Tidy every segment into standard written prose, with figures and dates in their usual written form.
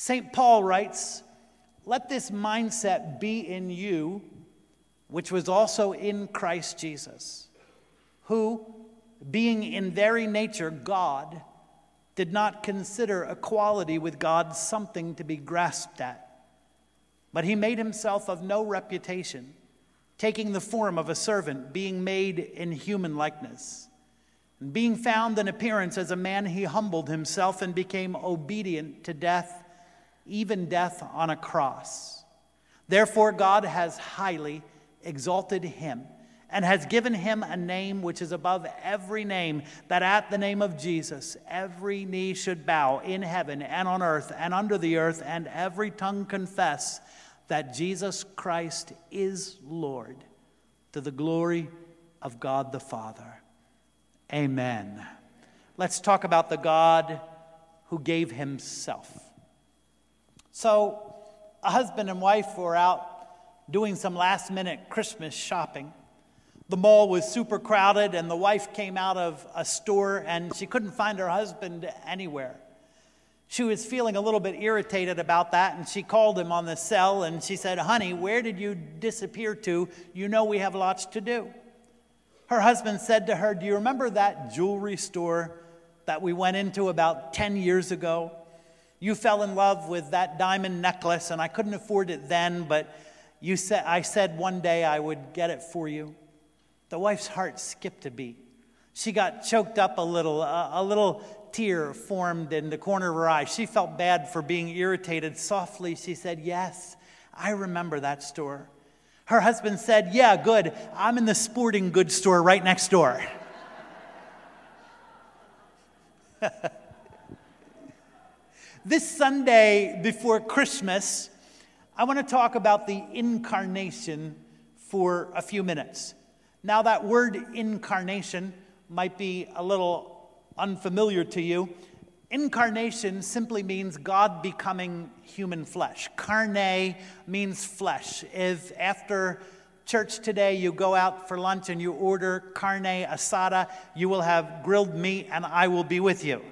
St. Paul writes, "Let this mindset be in you, which was also in Christ Jesus, who, being in very nature God, did not consider equality with God something to be grasped at, but he made himself of no reputation, taking the form of a servant, being made in human likeness. And being found in appearance as a man, he humbled himself and became obedient to death, even death on a cross. Therefore God has highly exalted him and has given him a name which is above every name, that at the name of Jesus every knee should bow in heaven and on earth and under the earth, and every tongue confess that Jesus Christ is Lord, to the glory of God the Father." Amen. Let's talk about the God who gave himself. So, a husband and wife were out doing some last-minute Christmas shopping. The mall was super crowded, and the wife came out of a store, and she couldn't find her husband anywhere. She was feeling a little bit irritated about that, and she called him on the cell, and she said, "Honey, where did you disappear to? You know we have lots to do." Her husband said to her, "Do you remember that jewelry store that we went into about 10 years ago? You fell in love with that diamond necklace, and I couldn't afford it then, but I said one day I would get it for you." The wife's heart skipped a beat. She got choked up a little tear formed in the corner of her eye. She felt bad for being irritated. Softly, she said, "Yes, I remember that store." Her husband said, "Yeah, good. I'm in the sporting goods store right next door." This Sunday before Christmas, I want to talk about the incarnation for a few minutes. Now, that word incarnation might be a little unfamiliar to you. Incarnation simply means God becoming human flesh. Carne means flesh. If after church today you go out for lunch and you order carne asada, you will have grilled meat and I will be with you.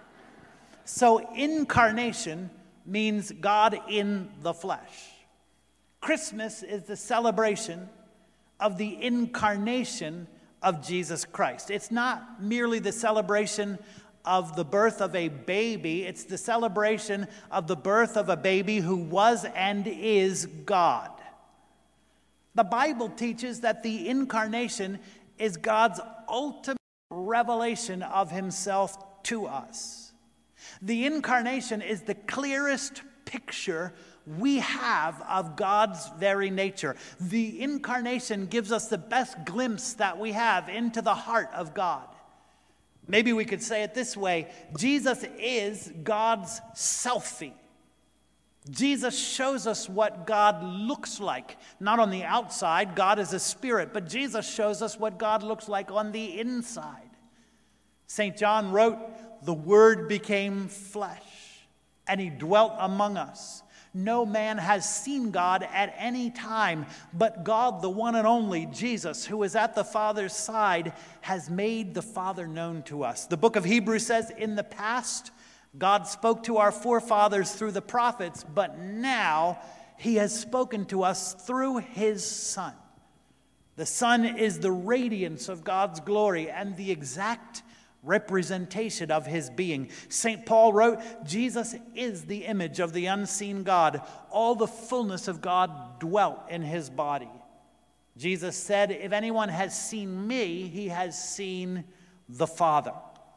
So incarnation means God in the flesh. Christmas is the celebration of the incarnation of Jesus Christ. It's not merely the celebration of the birth of a baby, it's the celebration of the birth of a baby who was and is God. The Bible teaches that the incarnation is God's ultimate revelation of himself to us. The incarnation is the clearest picture we have of God's very nature. The incarnation gives us the best glimpse that we have into the heart of God. Maybe we could say it this way: Jesus is God's selfie. Jesus shows us what God looks like. Not on the outside, God is a spirit, but Jesus shows us what God looks like on the inside. St. John wrote, "The Word became flesh, and he dwelt among us. No man has seen God at any time, but God, the one and only Jesus, who is at the Father's side, has made the Father known to us." The book of Hebrews says, "In the past, God spoke to our forefathers through the prophets, but now he has spoken to us through his Son." The Son is the radiance of God's glory and the exact representation of his being. St. Paul wrote, "Jesus is the image of the unseen God. All the fullness of God dwelt in his body." Jesus said, "If anyone has seen me, he has seen the Father."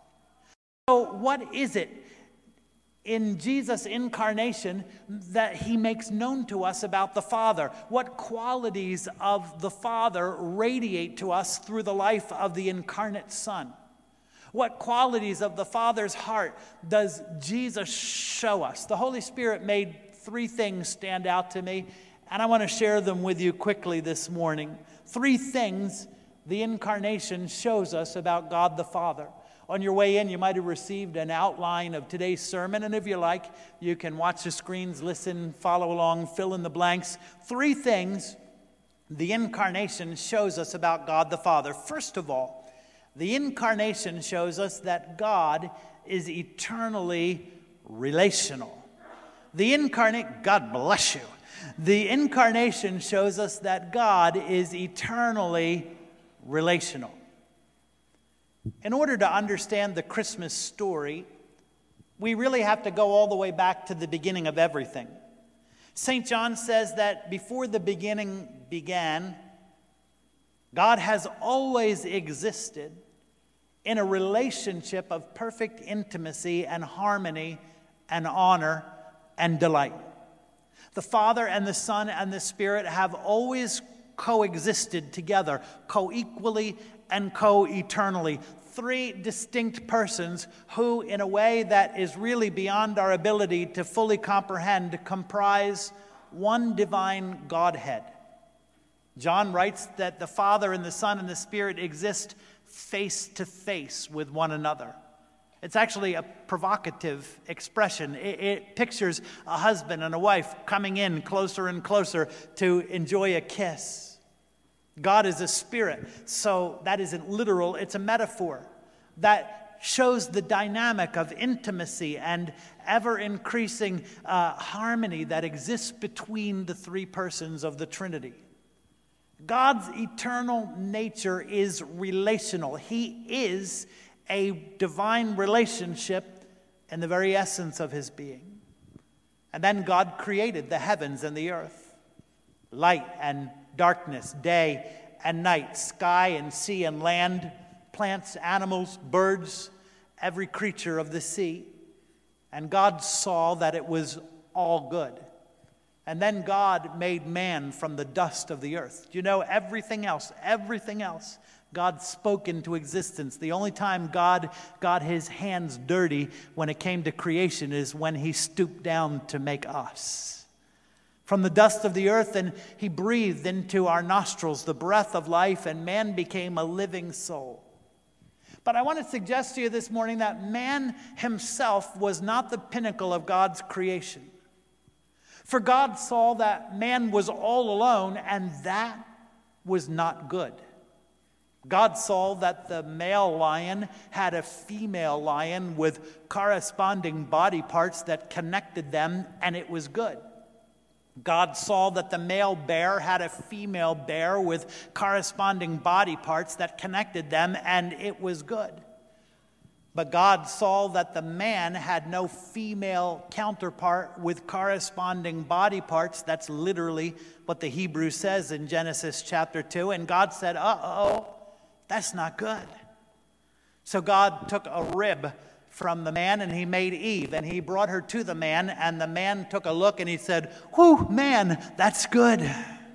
So what is it in Jesus' incarnation that he makes known to us about the Father? What qualities of the Father radiate to us through the life of the incarnate Son? What qualities of the Father's heart does Jesus show us? The Holy Spirit made 3 things stand out to me, and I want to share them with you quickly this morning. 3 things the incarnation shows us about God the Father. On your way in, you might have received an outline of today's sermon, and if you like, you can watch the screens, listen, follow along, fill in the blanks. 3 things the incarnation shows us about God the Father. First of all, the incarnation shows us that God is eternally relational. The incarnate, God bless you. The incarnation shows us that God is eternally relational. In order to understand the Christmas story, we really have to go all the way back to the beginning of everything. St. John says that before the beginning began, God has always existed in a relationship of perfect intimacy and harmony and honor and delight. The Father and the Son and the Spirit have always coexisted together, co-equally and co-eternally. Three distinct persons who, in a way that is really beyond our ability to fully comprehend, comprise one divine Godhead. John writes that the Father and the Son and the Spirit exist face to face with one another. It's actually a provocative expression. It pictures a husband and a wife coming in closer and closer to enjoy a kiss. God is a spirit, so that isn't literal, it's a metaphor that shows the dynamic of intimacy and ever-increasing harmony that exists between the three persons of the Trinity. God's eternal nature is relational. He is a divine relationship in the very essence of his being. And then God created the heavens and the earth, light and darkness, day and night, sky and sea and land, plants, animals, birds, every creature of the sea. And God saw that it was all good. And then God made man from the dust of the earth. You know, everything else, God spoke into existence. The only time God got his hands dirty when it came to creation is when he stooped down to make us. From the dust of the earth, and he breathed into our nostrils the breath of life, and man became a living soul. But I want to suggest to you this morning that man himself was not the pinnacle of God's creation. For God saw that man was all alone, and that was not good. God saw that the male lion had a female lion with corresponding body parts that connected them, and it was good. God saw that the male bear had a female bear with corresponding body parts that connected them, and it was good. But God saw that the man had no female counterpart with corresponding body parts. That's literally what the Hebrew says in Genesis chapter 2. And God said, that's not good. So God took a rib from the man and he made Eve, and he brought her to the man, and the man took a look and he said, "Whew, man, that's good."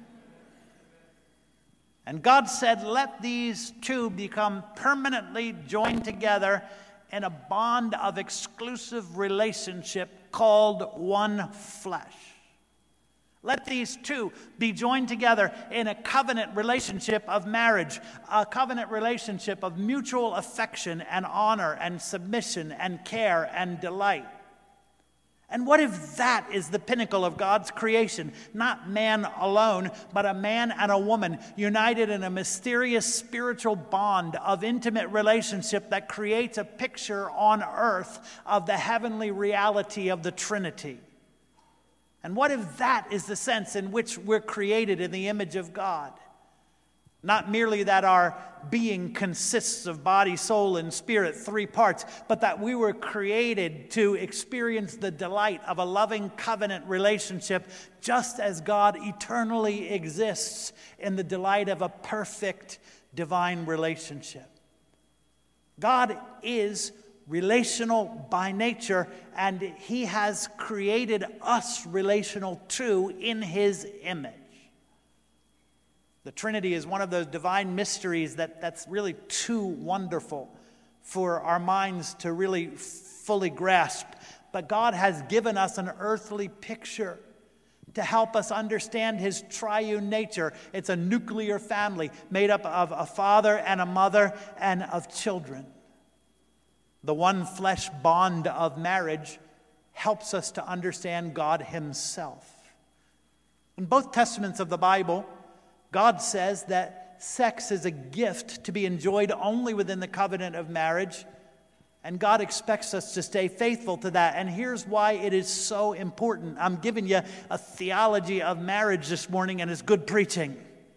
And God said, "Let these two become permanently joined together in a bond of exclusive relationship called one flesh. Let these two be joined together in a covenant relationship of marriage, a covenant relationship of mutual affection and honor and submission and care and delight." And what if that is the pinnacle of God's creation? Not man alone, but a man and a woman united in a mysterious spiritual bond of intimate relationship that creates a picture on earth of the heavenly reality of the Trinity. And what if that is the sense in which we're created in the image of God? Not merely that our being consists of body, soul, and spirit, three parts, but that we were created to experience the delight of a loving covenant relationship, just as God eternally exists in the delight of a perfect divine relationship. God is relational by nature, and he has created us relational too in his image. The Trinity is one of those divine mysteries that's really too wonderful for our minds to really fully grasp. But God has given us an earthly picture to help us understand his triune nature. It's a nuclear family made up of a father and a mother and of children. The one flesh bond of marriage helps us to understand God himself. In both testaments of the Bible, God says that sex is a gift to be enjoyed only within the covenant of marriage, And God expects us to stay faithful to that. And here's why it is so important. I'm giving you a theology of marriage this morning, and it's good preaching.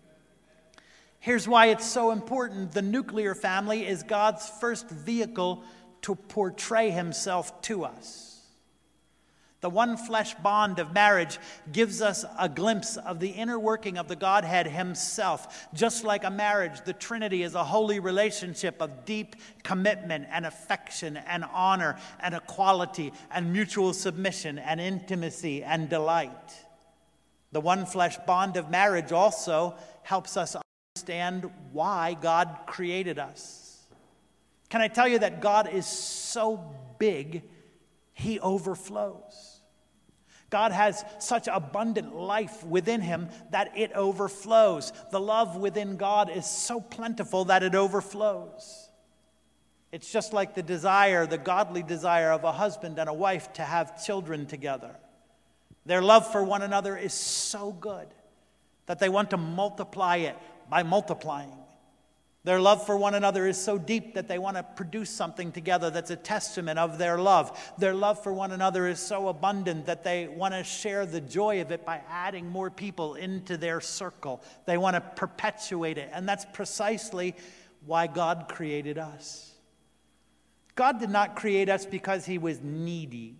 Here's why it's so important. The nuclear family is God's first vehicle to portray himself to us. The one flesh bond of marriage gives us a glimpse of the inner working of the Godhead himself. Just like a marriage, the Trinity is a holy relationship of deep commitment and affection and honor and equality and mutual submission and intimacy and delight. The one flesh bond of marriage also helps us understand why God created us. Can I tell you that God is so big, he overflows. God has such abundant life within him that it overflows. The love within God is so plentiful that it overflows. It's just like the desire, the godly desire of a husband and a wife to have children together. Their love for one another is so good that they want to multiply it by multiplying. Their love for one another is so deep that they want to produce something together that's a testament of their love. Their love for one another is so abundant that they want to share the joy of it by adding more people into their circle. They want to perpetuate it. And that's precisely why God created us. God did not create us because he was needy.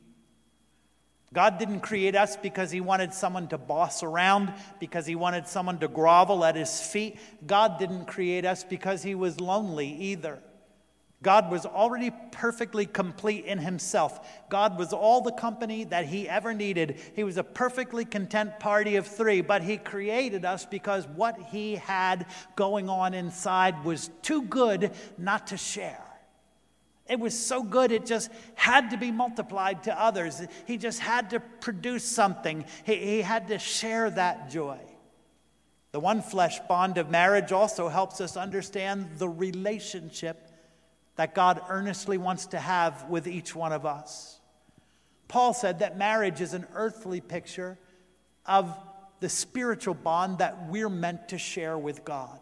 God didn't create us because he wanted someone to boss around, because he wanted someone to grovel at his feet. God didn't create us because he was lonely either. God was already perfectly complete in himself. God was all the company that he ever needed. He was a perfectly content party of three, but he created us because what he had going on inside was too good not to share. It was so good, it just had to be multiplied to others. He just had to produce something. He had to share that joy. The one flesh bond of marriage also helps us understand the relationship that God earnestly wants to have with each one of us. Paul said that marriage is an earthly picture of the spiritual bond that we're meant to share with God.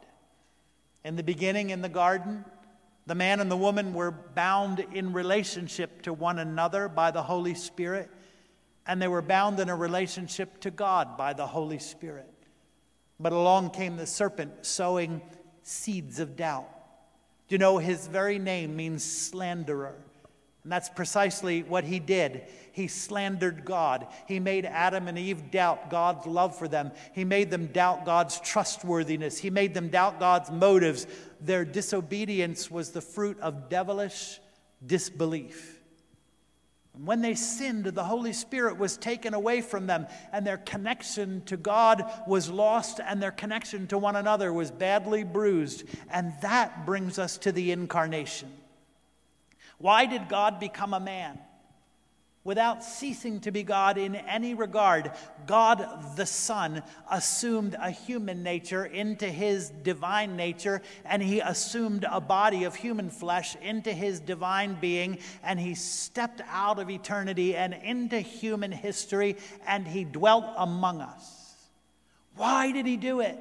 In the beginning, in the garden, the man and the woman were bound in relationship to one another by the Holy Spirit, and they were bound in a relationship to God by the Holy Spirit. But along came the serpent sowing seeds of doubt. Do you know his very name means slanderer? And that's precisely what he did. He slandered God. He made Adam and Eve doubt God's love for them. He made them doubt God's trustworthiness. He made them doubt God's motives. Their disobedience was the fruit of devilish disbelief. And when they sinned, the Holy Spirit was taken away from them, and their connection to God was lost, and their connection to one another was badly bruised. And that brings us to the incarnation. Why did God become a man? Without ceasing to be God in any regard, God the Son assumed a human nature into his divine nature, and he assumed a body of human flesh into his divine being, and he stepped out of eternity and into human history, and he dwelt among us. Why did he do it?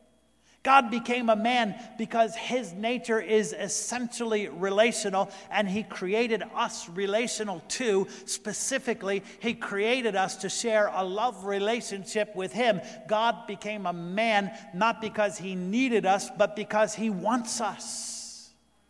God became a man because his nature is essentially relational, and he created us relational too. Specifically, he created us to share a love relationship with him. God became a man not because he needed us, but because he wants us.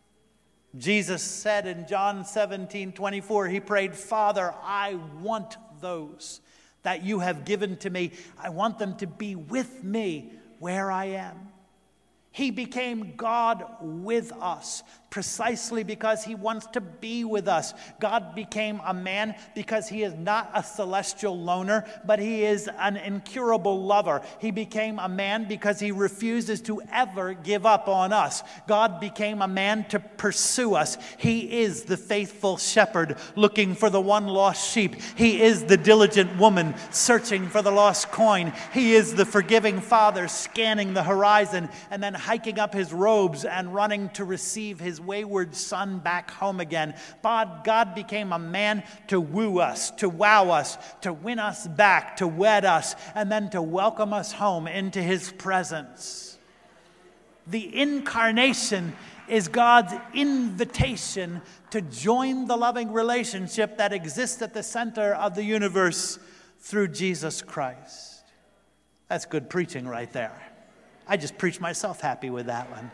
Jesus said in John 17:24, he prayed, "Father, I want those that you have given to me. I want them to be with me where I am." He became God with us precisely because he wants to be with us. God became a man because he is not a celestial loner, but he is an incurable lover. He became a man because he refuses to ever give up on us. God became a man to pursue us. He is the faithful shepherd looking for the one lost sheep. He is the diligent woman searching for the lost coin. He is the forgiving father scanning the horizon and then hiking up his robes and running to receive his wayward son back home again. God became a man to woo us, to wow us, to win us back, to wed us, and then to welcome us home into his presence. The incarnation is God's invitation to join the loving relationship that exists at the center of the universe through Jesus Christ. That's good preaching right there. I just preached myself happy with that one.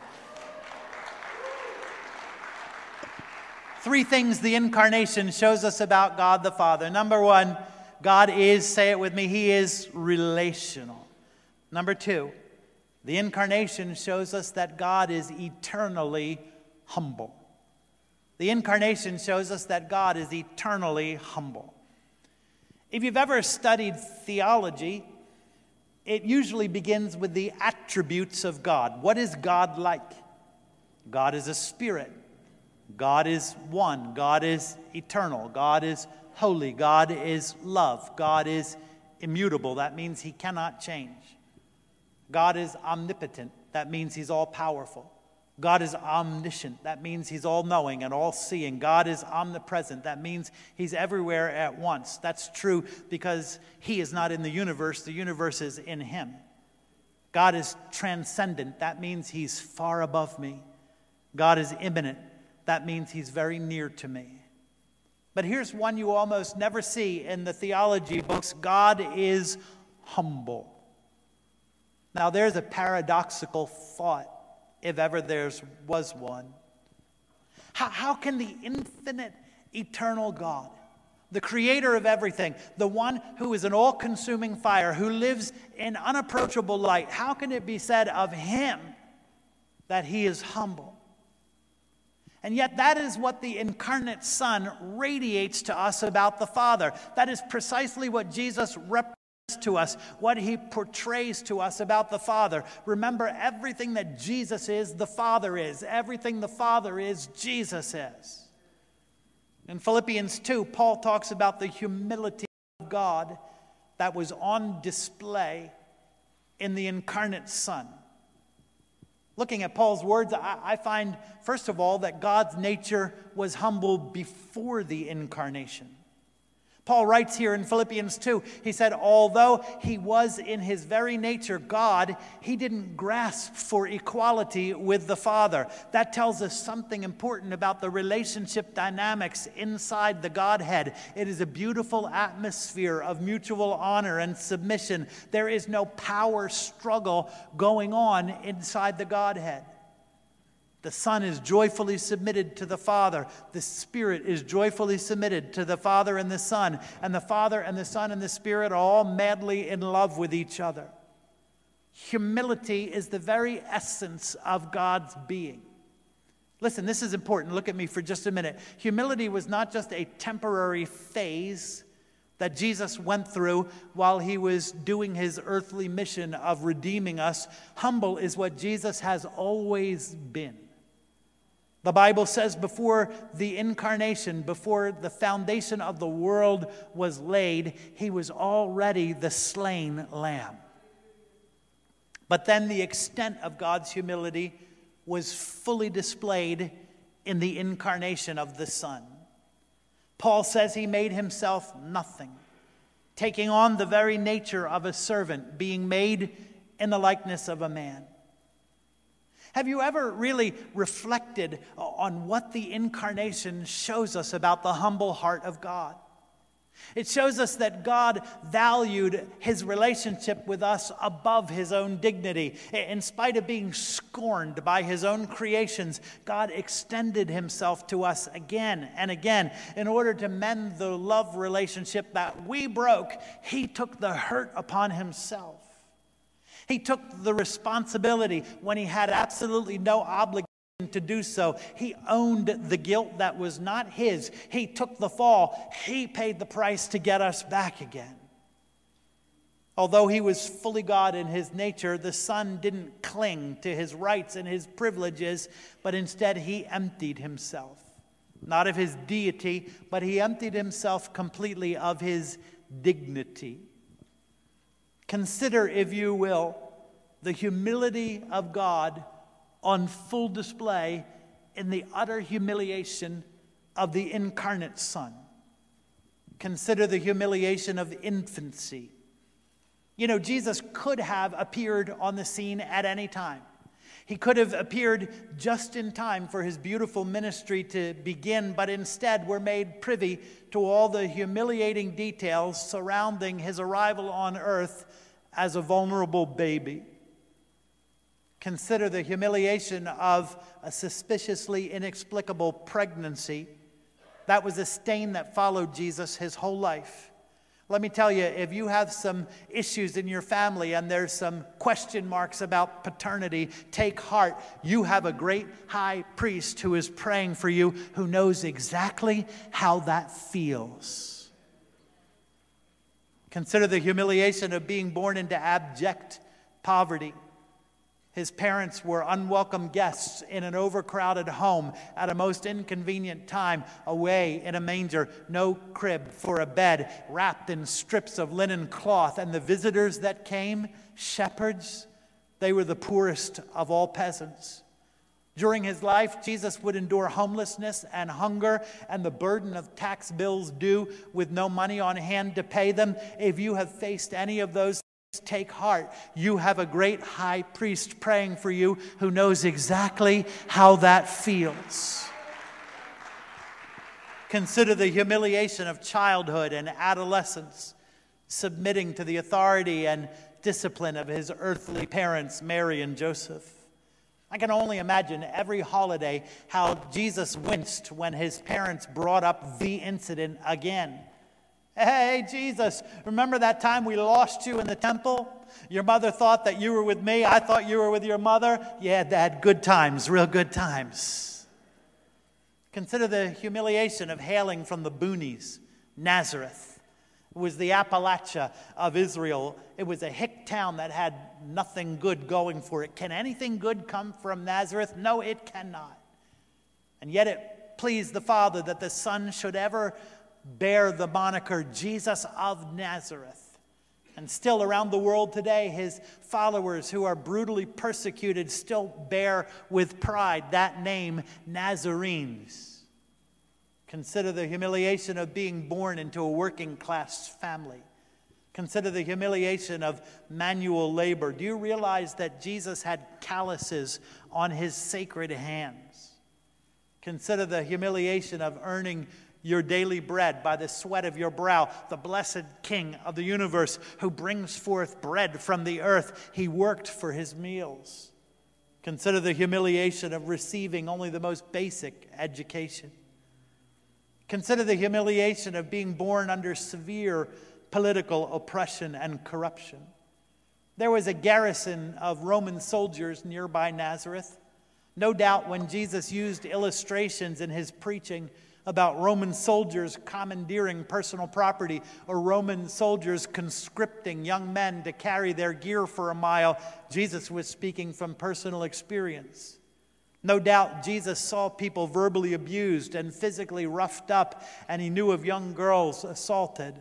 3 things the incarnation shows us about God the Father. Number 1, God is, say it with me, He is relational. Number 2, the incarnation shows us that God is eternally humble. The incarnation shows us that God is eternally humble. If you've ever studied theology, it usually begins with the attributes of God. What is God like? God is a spirit. God is one. God is eternal. God is holy. God is love. God is immutable. That means He cannot change. God is omnipotent. That means He's all-powerful. God is omniscient. That means He's all-knowing and all-seeing. God is omnipresent. That means He's everywhere at once. That's true because He is not in the universe. The universe is in Him. God is transcendent. That means He's far above me. God is immanent. That means He's very near to me. But here's one you almost never see in the theology books. God is humble. Now, there's a paradoxical thought, if ever there was one. How can the infinite, eternal God, the creator of everything, the one who is an all-consuming fire, who lives in unapproachable light, how can it be said of Him that He is humble? And yet that is what the incarnate Son radiates to us about the Father. That is precisely what Jesus represents to us, what He portrays to us about the Father. Remember, everything that Jesus is, the Father is. Everything the Father is, Jesus is. In Philippians 2, Paul talks about the humility of God that was on display in the incarnate Son. Looking at Paul's words, I find, first of all, that God's nature was humble before the incarnation. Paul writes here in Philippians 2, he said, although He was in His very nature God, He didn't grasp for equality with the Father. That tells us something important about the relationship dynamics inside the Godhead. It is a beautiful atmosphere of mutual honor and submission. There is no power struggle going on inside the Godhead. The Son is joyfully submitted to the Father. The Spirit is joyfully submitted to the Father and the Son. And the Father and the Son and the Spirit are all madly in love with each other. Humility is the very essence of God's being. Listen, this is important. Look at me for just a minute. Humility was not just a temporary phase that Jesus went through while He was doing His earthly mission of redeeming us. Humble is what Jesus has always been. The Bible says before the incarnation, before the foundation of the world was laid, He was already the slain lamb. But then the extent of God's humility was fully displayed in the incarnation of the Son. Paul says He made Himself nothing, taking on the very nature of a servant, being made in the likeness of a man. Have you ever really reflected on what the incarnation shows us about the humble heart of God? It shows us that God valued His relationship with us above His own dignity. In spite of being scorned by His own creations, God extended Himself to us again and again. In order to mend the love relationship that we broke, He took the hurt upon Himself. He took the responsibility when He had absolutely no obligation to do so. He owned the guilt that was not His. He took the fall. He paid the price to get us back again. Although He was fully God in His nature, the Son didn't cling to His rights and His privileges, but instead He emptied Himself. Not of His deity, but He emptied Himself completely of His dignity. Consider, if you will, the humility of God on full display in the utter humiliation of the incarnate Son. Consider the humiliation of infancy. You know, Jesus could have appeared on the scene at any time. He could have appeared just in time for his beautiful ministry to begin, but instead we're made privy to all the humiliating details surrounding his arrival on earth as a vulnerable baby. Consider the humiliation of a suspiciously inexplicable pregnancy. That was a stain that followed Jesus his whole life. Let me tell you, if you have some issues in your family and there's some question marks about paternity, take heart. You have a great high priest who is praying for you, who knows exactly how that feels. Consider the humiliation of being born into abject poverty. His parents were unwelcome guests in an overcrowded home at a most inconvenient time, away in a manger, no crib for a bed, wrapped in strips of linen cloth. And the visitors that came, shepherds, they were the poorest of all peasants. During his life, Jesus would endure homelessness and hunger and the burden of tax bills due with no money on hand to pay them. If you have faced any of those, take heart. You have a great high priest praying for you who knows exactly how that feels. Consider the humiliation of childhood and adolescence, submitting to the authority and discipline of his earthly parents, Mary and Joseph. I can only imagine every holiday how Jesus winced when his parents brought up the incident again. Hey, Jesus, remember that time we lost you in the temple? Your mother thought that you were with me. I thought you were with your mother. Yeah, Dad, good times, real good times. Consider the humiliation of hailing from the boonies, Nazareth. It was the Appalachia of Israel. It was a hick town that had nothing good going for it. Can anything good come from Nazareth? No, it cannot. And yet it pleased the Father that the Son should ever bear the moniker Jesus of Nazareth. And still around the world today, his followers who are brutally persecuted still bear with pride that name, Nazarenes. Consider the humiliation of being born into a working class family. Consider the humiliation of manual labor. Do you realize that Jesus had calluses on his sacred hands? Consider the humiliation of earning your daily bread by the sweat of your brow, the blessed King of the universe who brings forth bread from the earth. He worked for his meals. Consider the humiliation of receiving only the most basic education. Consider the humiliation of being born under severe political oppression and corruption. There was a garrison of Roman soldiers nearby Nazareth. No doubt when Jesus used illustrations in his preaching about Roman soldiers commandeering personal property or Roman soldiers conscripting young men to carry their gear for a mile, Jesus was speaking from personal experience. No doubt Jesus saw people verbally abused and physically roughed up, and he knew of young girls assaulted.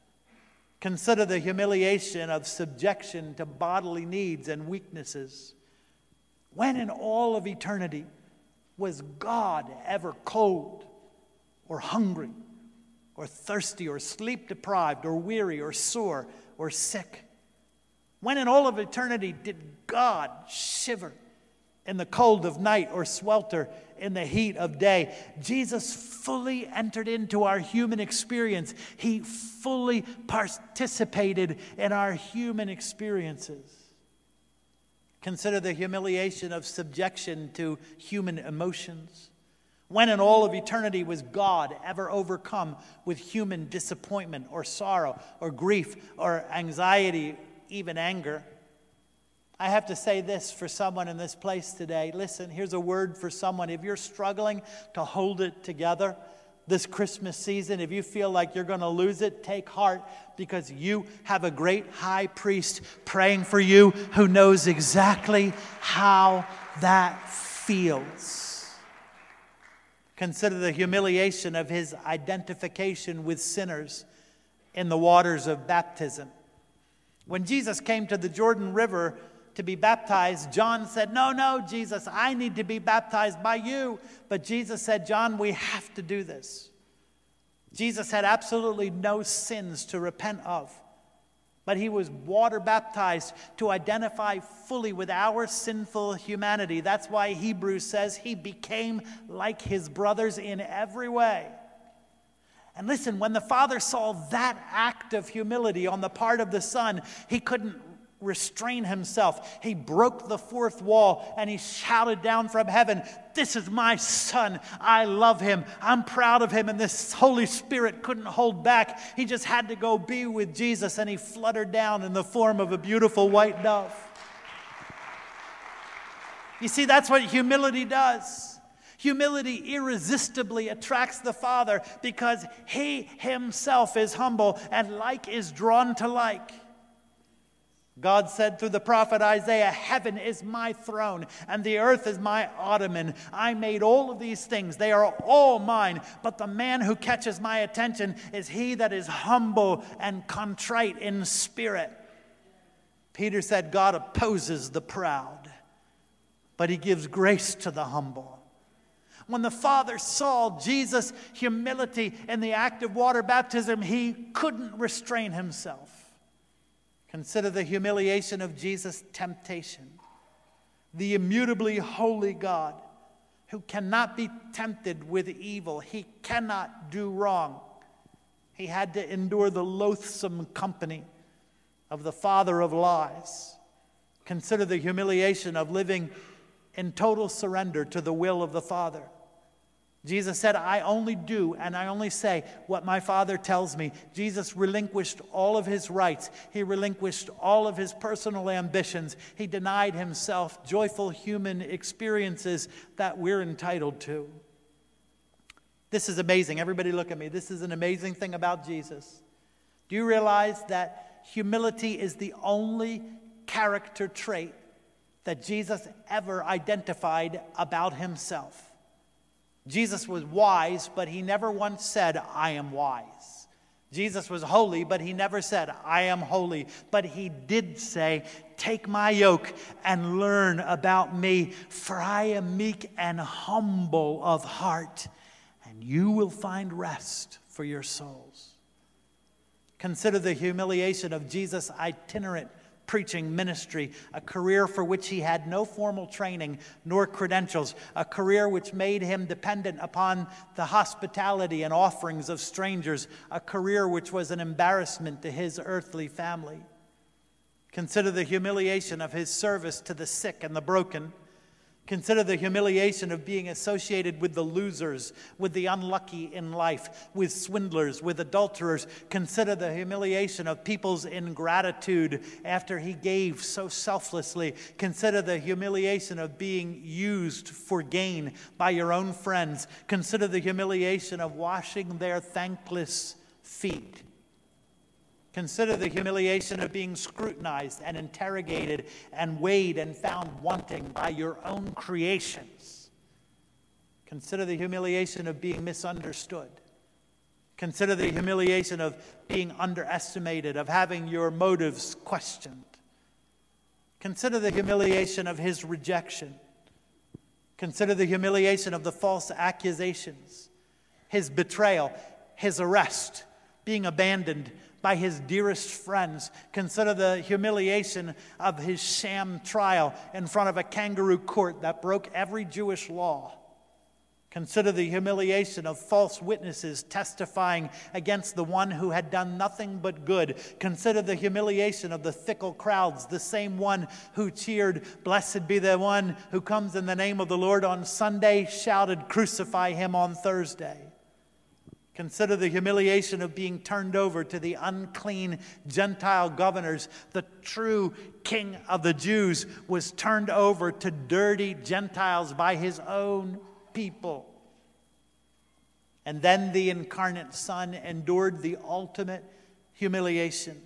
Consider the humiliation of subjection to bodily needs and weaknesses. When in all of eternity was God ever cold or hungry or thirsty or sleep deprived or weary or sore or sick? When in all of eternity did God shiver in the cold of night or swelter in the heat of day? Jesus fully entered into our human experience. He fully participated in our human experiences. Consider the humiliation of subjection to human emotions. When in all of eternity was God ever overcome with human disappointment or sorrow or grief or anxiety, even anger? I have to say this for someone in this place today. Listen, here's a word for someone. If you're struggling to hold it together this Christmas season, if you feel like you're going to lose it, take heart, because you have a great high priest praying for you who knows exactly how that feels. Consider the humiliation of his identification with sinners in the waters of baptism. When Jesus came to the Jordan River to be baptized, John said, No, Jesus, I need to be baptized by you. But Jesus said, John, we have to do this. Jesus had absolutely no sins to repent of. But he was water baptized to identify fully with our sinful humanity. That's why Hebrews says he became like his brothers in every way. And listen, when the Father saw that act of humility on the part of the Son, he couldn't restrain himself. He broke the fourth wall and he shouted down from heaven, "This is my Son. I love him. I'm proud of him." And this Holy Spirit couldn't hold back. He just had to go be with Jesus, and he fluttered down in the form of a beautiful white dove. You see, that's what humility does. Humility irresistibly attracts the Father because he himself is humble, and like is drawn to like. God said through the prophet Isaiah, "Heaven is my throne, and the earth is my ottoman. I made all of these things. They are all mine. But the man who catches my attention is he that is humble and contrite in spirit." Peter said, God opposes the proud, but he gives grace to the humble. When the Father saw Jesus' humility in the act of water baptism, he couldn't restrain himself. Consider the humiliation of Jesus' temptation. The immutably holy God who cannot be tempted with evil. He cannot do wrong. He had to endure the loathsome company of the father of lies. Consider the humiliation of living in total surrender to the will of the Father. Jesus said, "I only do and I only say what my Father tells me." Jesus relinquished all of his rights. He relinquished all of his personal ambitions. He denied himself joyful human experiences that we're entitled to. This is amazing. Everybody look at me. This is an amazing thing about Jesus. Do you realize that humility is the only character trait that Jesus ever identified about himself? Jesus was wise, but he never once said, "I am wise." Jesus was holy, but he never said, "I am holy." But he did say, "Take my yoke and learn about me, for I am meek and humble of heart, and you will find rest for your souls." Consider the humiliation of Jesus' itinerant preaching ministry, a career for which he had no formal training nor credentials, a career which made him dependent upon the hospitality and offerings of strangers, a career which was an embarrassment to his earthly family. Consider the humiliation of his service to the sick and the broken. Consider the humiliation of being associated with the losers, with the unlucky in life, with swindlers, with adulterers. Consider the humiliation of people's ingratitude after he gave so selflessly. Consider the humiliation of being used for gain by your own friends. Consider the humiliation of washing their thankless feet. Consider the humiliation of being scrutinized and interrogated and weighed and found wanting by your own creations. Consider the humiliation of being misunderstood. Consider the humiliation of being underestimated, of having your motives questioned. Consider the humiliation of his rejection. Consider the humiliation of the false accusations, his betrayal, his arrest, being abandoned by his dearest friends. Consider the humiliation of his sham trial in front of a kangaroo court that broke every Jewish law. Consider the humiliation of false witnesses testifying against the one who had done nothing but good. Consider the humiliation of the fickle crowds, the same one who cheered, "Blessed be the one who comes in the name of the Lord" on Sunday, shouted, "Crucify him" on Thursday. Consider the humiliation of being turned over to the unclean Gentile governors. The true King of the Jews was turned over to dirty Gentiles by his own people. And then the incarnate Son endured the ultimate humiliation.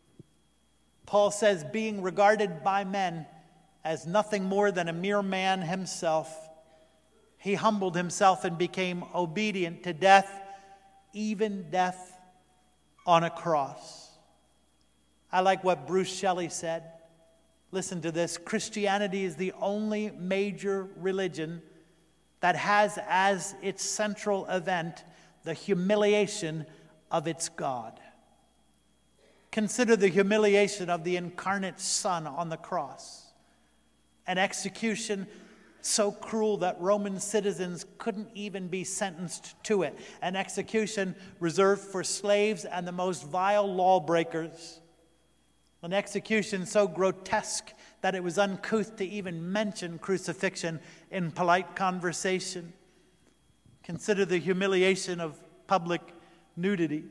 Paul says, being regarded by men as nothing more than a mere man himself, he humbled himself and became obedient to death, even death on a cross. I like what Bruce Shelley said. Listen to this. Christianity is the only major religion that has as its central event the humiliation of its God. Consider the humiliation of the incarnate Son on the cross. An execution so cruel that Roman citizens couldn't even be sentenced to it. An execution reserved for slaves and the most vile lawbreakers. An execution so grotesque that it was uncouth to even mention crucifixion in polite conversation. Consider the humiliation of public nudity.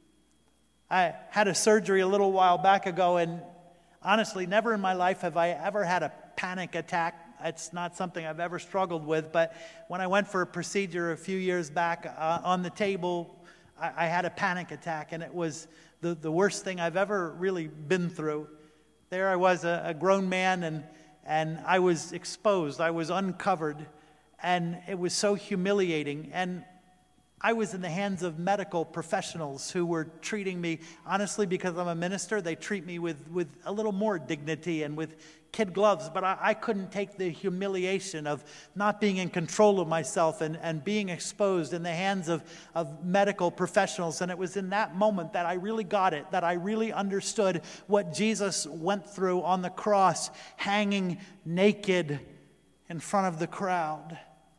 I had a surgery a little while back ago, and honestly, never in my life have I ever had a panic attack. It's not something I've ever struggled with, but when I went for a procedure a few years back on the table, I had a panic attack, and it was the worst thing I've ever really been through. There I was, a grown man, and I was exposed. I was uncovered, and it was so humiliating. And I was in the hands of medical professionals who were treating me, honestly, because I'm a minister, they treat me with a little more dignity and with kid gloves, but I couldn't take the humiliation of not being in control of myself and being exposed in the hands of medical professionals. And it was in that moment that I really got it, that I really understood what Jesus went through on the cross, hanging naked in front of the crowd.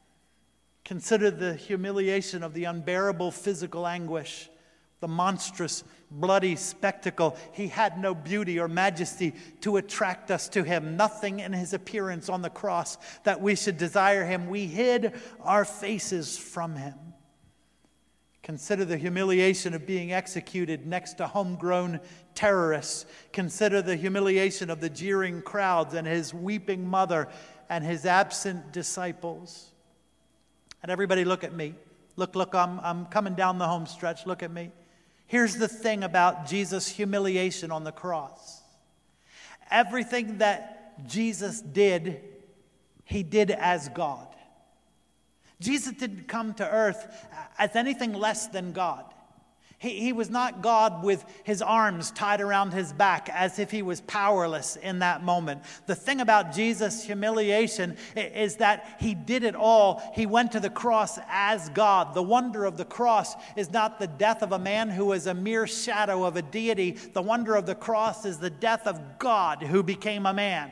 Consider the humiliation of the unbearable physical anguish, the monstrous, bloody spectacle. He had no beauty or majesty to attract us to him. Nothing in his appearance on the cross that we should desire him. We hid our faces from him. Consider the humiliation of being executed next to homegrown terrorists. Consider the humiliation of the jeering crowds and his weeping mother and his absent disciples. And everybody look at me. Look, I'm coming down the home stretch. Look at me. Here's the thing about Jesus' humiliation on the cross. Everything that Jesus did, he did as God. Jesus didn't come to earth as anything less than God. He was not God with his arms tied around his back as if he was powerless in that moment. The thing about Jesus' humiliation is that he did it all. He went to the cross as God. The wonder of the cross is not the death of a man who was a mere shadow of a deity. The wonder of the cross is the death of God who became a man.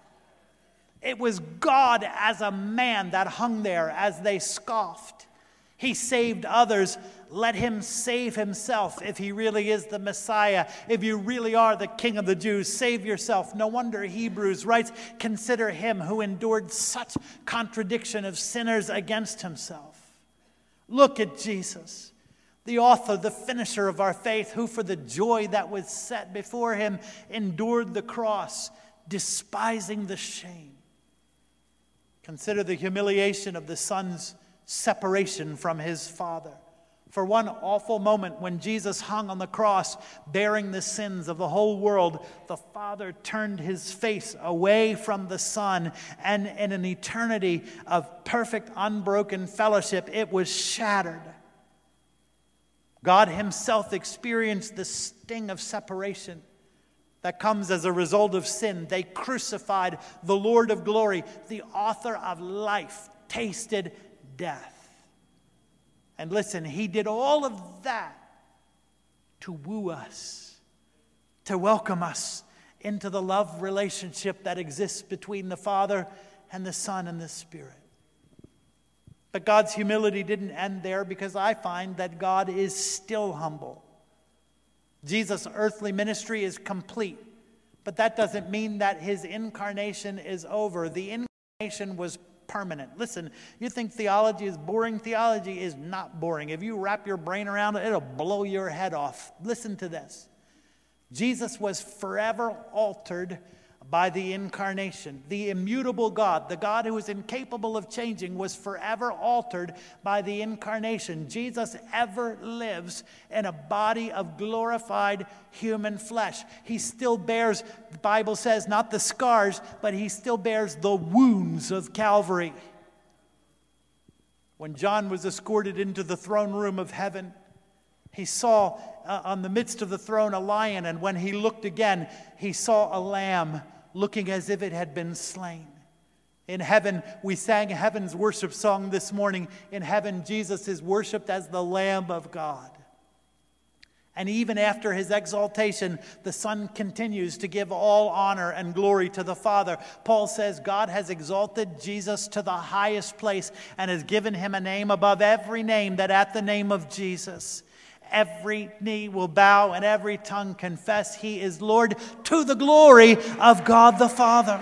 It was God as a man that hung there as they scoffed. He saved others. Let him save himself if he really is the Messiah. If you really are the King of the Jews, save yourself. No wonder Hebrews writes, consider him who endured such contradiction of sinners against himself. Look at Jesus, the author, the finisher of our faith, who for the joy that was set before him endured the cross, despising the shame. Consider the humiliation of the Son's separation from his Father. For one awful moment when Jesus hung on the cross bearing the sins of the whole world, the Father turned his face away from the Son, and in an eternity of perfect unbroken fellowship, it was shattered. God himself experienced the sting of separation that comes as a result of sin. They crucified the Lord of glory, the author of life, tasted death. And listen, he did all of that to woo us, to welcome us into the love relationship that exists between the Father and the Son and the Spirit. But God's humility didn't end there, because I find that God is still humble. Jesus' earthly ministry is complete, but that doesn't mean that his incarnation is over. The incarnation was permanent. Listen, you think theology is boring? Theology is not boring. If you wrap your brain around it, it'll blow your head off. Listen to this. Jesus was forever altered by the incarnation. The immutable God, the God who is incapable of changing, was forever altered by the incarnation. Jesus ever lives in a body of glorified human flesh. He still bears, the Bible says, not the scars, but he still bears the wounds of Calvary. When John was escorted into the throne room of heaven, he saw on the midst of the throne a lion, and when he looked again, he saw a lamb looking as if it had been slain. In heaven, we sang heaven's worship song this morning. In heaven, Jesus is worshiped as the Lamb of God. And even after his exaltation, the Son continues to give all honor and glory to the Father. Paul says God has exalted Jesus to the highest place and has given him a name above every name, that at the name of Jesus, every knee will bow and every tongue confess he is Lord, to the glory of God the Father.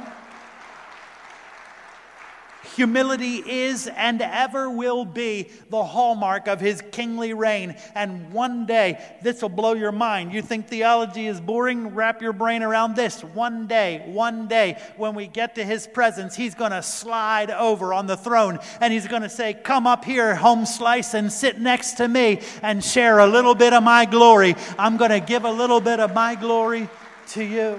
Humility is and ever will be the hallmark of his kingly reign. And one day, this will blow your mind. You think theology is boring? Wrap your brain around this. One day, when we get to his presence, he's going to slide over on the throne. And he's going to say, come up here, home slice, and sit next to me and share a little bit of my glory. I'm going to give a little bit of my glory to you.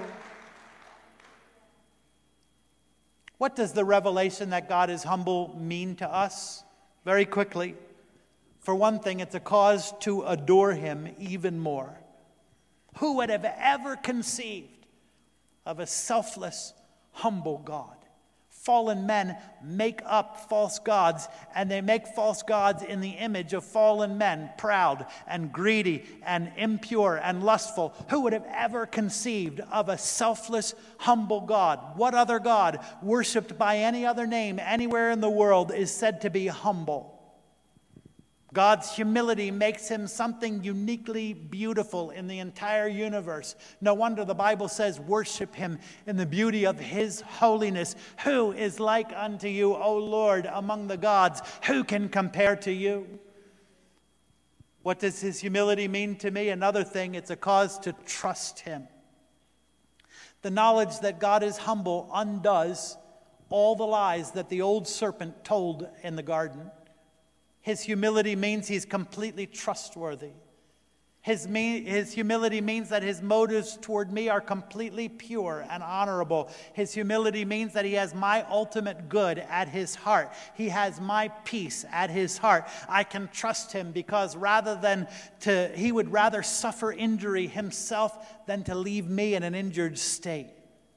What does the revelation that God is humble mean to us? Very quickly. For one thing, it's a cause to adore him even more. Who would have ever conceived of a selfless, humble God? Fallen men make up false gods, and they make false gods in the image of fallen men, proud and greedy and impure and lustful. Who would have ever conceived of a selfless, humble God? What other God, worshipped by any other name anywhere in the world, is said to be humble? God's humility makes him something uniquely beautiful in the entire universe. No wonder the Bible says, worship him in the beauty of his holiness. Who is like unto you, O Lord, among the gods? Who can compare to you? What does his humility mean to me? Another thing, it's a cause to trust him. The knowledge that God is humble undoes all the lies that the old serpent told in the garden. His humility means he's completely trustworthy. His humility means that his motives toward me are completely pure and honorable. His humility means that he has my ultimate good at his heart. He has my peace at his heart. I can trust him because he would rather suffer injury himself than to leave me in an injured state.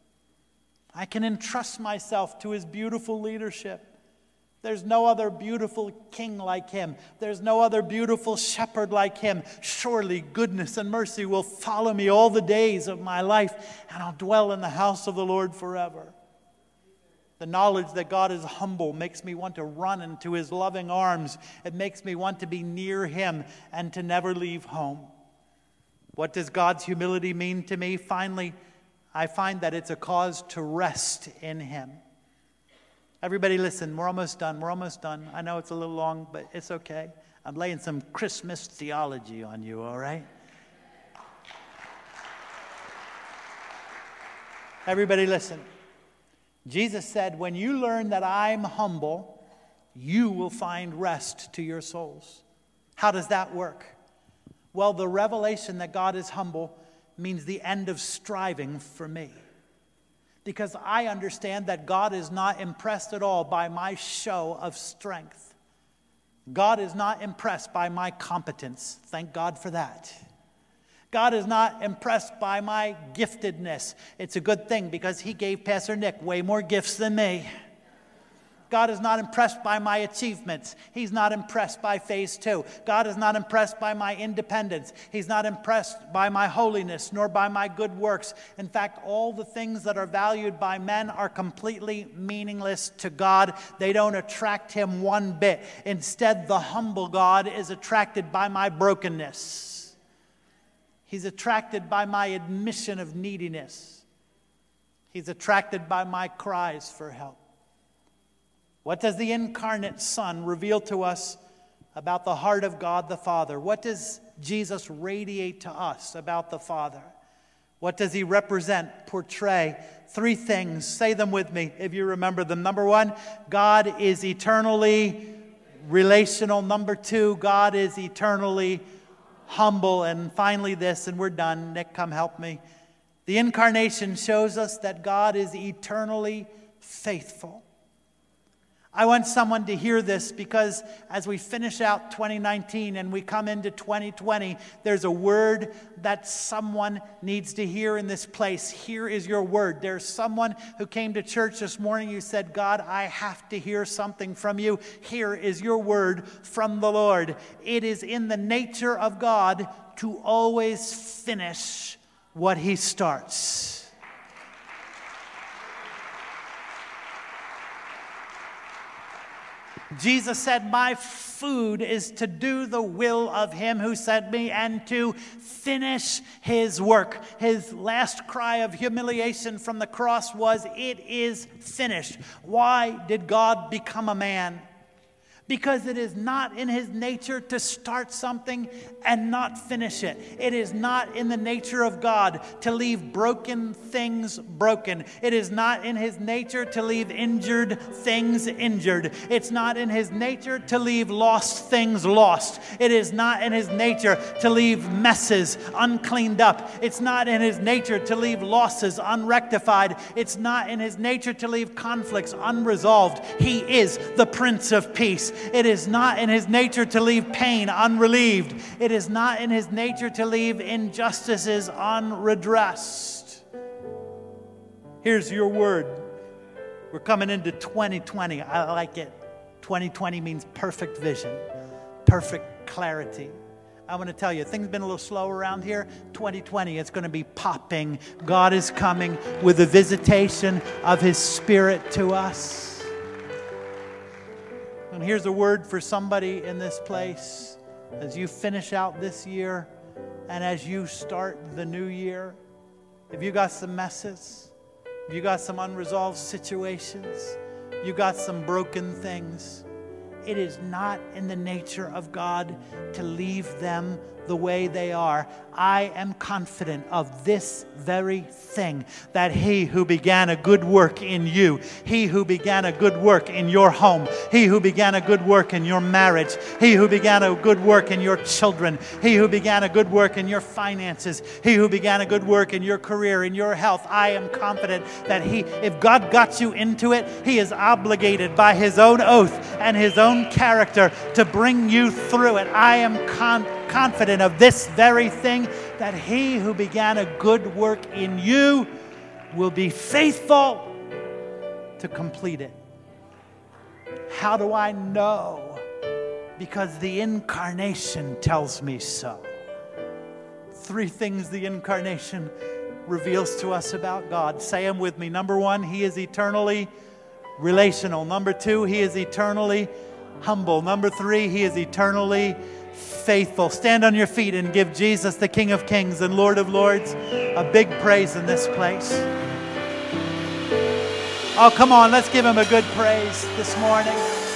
I can entrust myself to his beautiful leadership. There's no other beautiful king like him. There's no other beautiful shepherd like him. Surely goodness and mercy will follow me all the days of my life, and I'll dwell in the house of the Lord forever. The knowledge that God is humble makes me want to run into his loving arms. It makes me want to be near him and to never leave home. What does God's humility mean to me? Finally, I find that it's a cause to rest in him. Everybody listen, we're almost done. I know it's a little long, but it's okay. I'm laying some Christmas theology on you, all right? Everybody listen. Jesus said, when you learn that I'm humble, you will find rest to your souls. How does that work? Well, the revelation that God is humble means the end of striving for me. Because I understand that God is not impressed at all by my show of strength. God is not impressed by my competence. Thank God for that. God is not impressed by my giftedness. It's a good thing because he gave Pastor Nick way more gifts than me. God is not impressed by my achievements. He's not impressed by phase 2. God is not impressed by my independence. He's not impressed by my holiness, nor by my good works. In fact, all the things that are valued by men are completely meaningless to God. They don't attract him one bit. Instead, the humble God is attracted by my brokenness. He's attracted by my admission of neediness. He's attracted by my cries for help. What does the incarnate Son reveal to us about the heart of God the Father? What does Jesus radiate to us about the Father? What does he represent, portray? 3 things. Say them with me if you remember them. Number 1, God is eternally relational. Number 2, God is eternally humble. And finally this, and we're done. Nick, come help me. The incarnation shows us that God is eternally faithful. I want someone to hear this, because as we finish out 2019 and we come into 2020, there's a word that someone needs to hear in this place. Here is your word. There's someone who came to church this morning. You said, God, I have to hear something from you. Here is your word from the Lord. It is in the nature of God to always finish what he starts. Jesus said, my food is to do the will of him who sent me and to finish his work. His last cry of humiliation from the cross was, it is finished. Why did God become a man? Because it is not in his nature to start something and not finish it. It is not in the nature of God to leave broken things broken. It is not in his nature to leave injured things injured. It's not in his nature to leave lost things lost. It is not in his nature to leave messes uncleaned up. It's not in his nature to leave losses unrectified. It's not in his nature to leave conflicts unresolved. He is the Prince of Peace. It is not in his nature to leave pain unrelieved. It is not in his nature to leave injustices unredressed. Here's your word. We're coming into 2020. I like it. 2020 means perfect vision, perfect clarity. I want to tell you, things have been a little slow around here. 2020, it's going to be popping. God is coming with a visitation of his Spirit to us. And here's a word for somebody in this place as you finish out this year and as you start the new year. If you got some messes, if you got some unresolved situations, you got some broken things, it is not in the nature of God to leave them the way they are. I am confident of this very thing, that he who began a good work in you, he who began a good work in your home, he who began a good work in your marriage, he who began a good work in your children, he who began a good work in your finances, he who began a good work in your career, in your health, I am confident that if God got you into it, he is obligated by his own oath and his own character to bring you through it. I am confident of this very thing, that he who began a good work in you will be faithful to complete it. How do I know? Because the incarnation tells me so. 3 things the incarnation reveals to us about God. Say them with me. Number 1, he is eternally relational. Number 2, he is eternally humble. Number 3, he is eternally faithful. Stand on your feet and give Jesus, the King of Kings and Lord of Lords, a big praise in this place. Oh, come on, let's give him a good praise this morning.